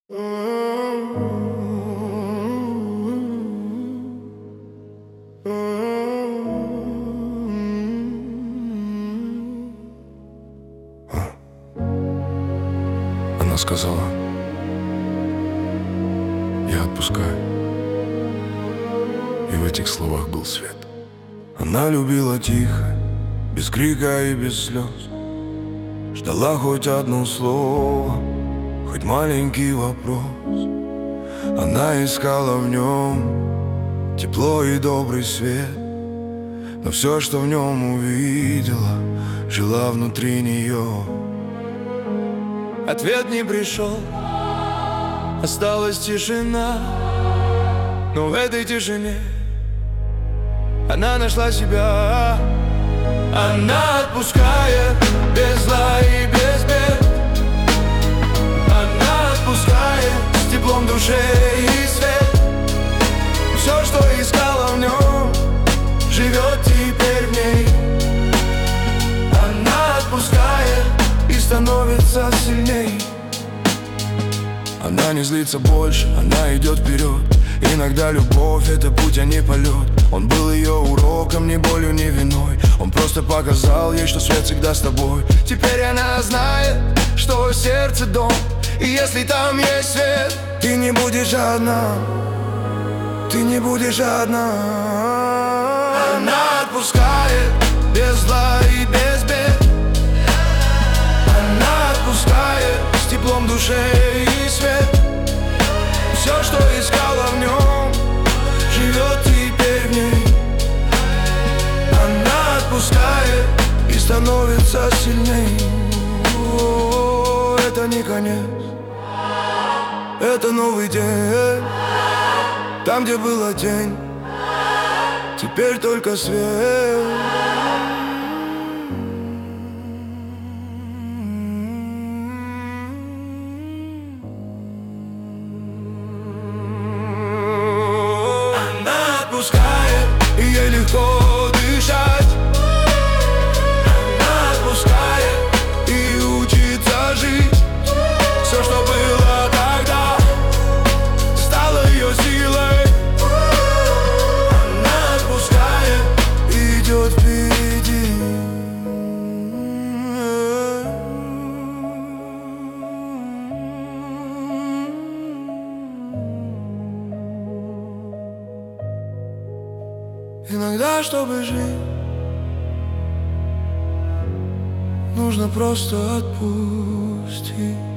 Она сказала: я отпускаю. И в этих словах был свет. Она любила тихо, без крика и без слез. Ждала хоть одно слово, хоть маленький вопрос. Она искала в нем тепло и добрый свет, но все, что в нем увидела, жила внутри нее. Ответ не пришел, осталась тишина, но в этой тишине она нашла себя. Она отпускает без зла и без бед. Она отпускает с теплом души и свет. Все, что искала в нем, живет теперь в ней. Она отпускает и становится сильней. Она не злится больше, она идет вперед. Иногда любовь — это путь, а не полет. Он был ее уроком, ни болью, ни виной. Он просто показал ей, что свет всегда с тобой. Теперь она знает, что сердце дом, и если там есть свет, ты не будешь одна. Ты не будешь одна. Она отпускает без зла и без бед. Она отпускает с теплом души и свет. Все, что искала в нем, живет теперь в ней. Она отпускает и становится сильней. О, это не конец, это новый день. Там, где была тень, теперь только свет. И ей легко дышать. Она отпускает и учится жить. Все, что было тогда, стало ее силой. Она отпускает и идет впереди. Иногда, чтобы жить, нужно просто отпустить.